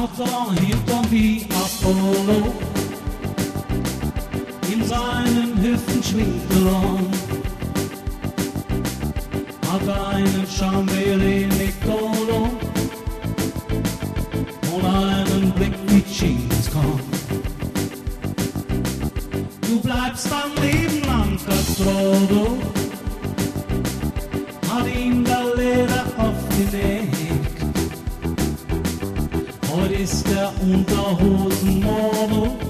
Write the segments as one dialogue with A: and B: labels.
A: da hinterm wie Apollo, in seinen Hüften schwingt der Lohn. Hat einen Chambelé Nicolo und einen Blick wie Genghis Khan. Du bleibst dein Leben lang Castro, hat ihm der Leder aufgelegt. Heute ist der Unterhosenmodel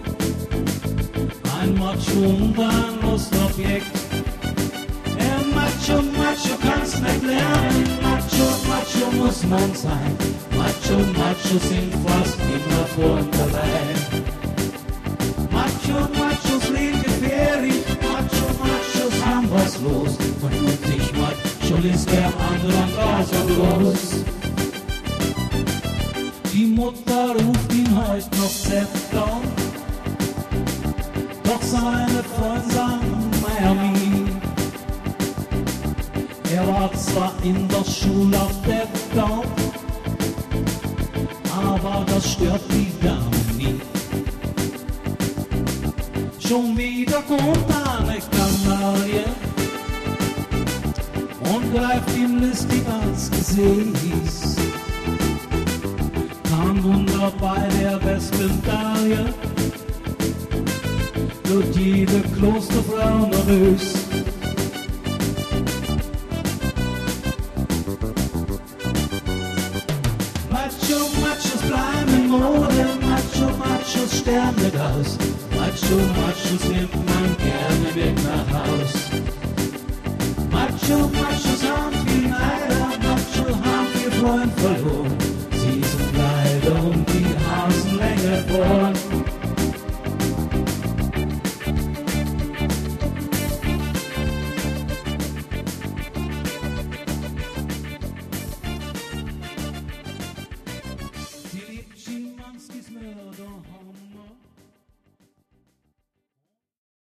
A: ein Macho und ein Lustobjekt. Macho, Macho kannst nicht lernen, Macho, Macho muss man sein. Macho, Macho sind fast immer vorn dabei. Macho, Machos leben gefährlich, Macho, Machos haben was los. Und sich Macho ist der andere gausenlos. Die Mutter ruft ihn heute noch Zepter, doch seine Freunde sagen Miami. Er war zwar in der Schule auf der Bau, aber das stört die Dame nie. Schon wieder kommt eine Kanaille und greift ihm listig ans Gesäß. Kein Wunder bei der Wespendalie, wird jede Klosterfrau nervös. Macho, Machos bleiben in Mode, Macho, Machos sterben nicht aus. Macho, Machos nimmt man gerne mit nach Haus. Macho, Machos haben viel Neider, Macho haben viel Freund verloren. Sie sind leider um die Hasenlänge vor.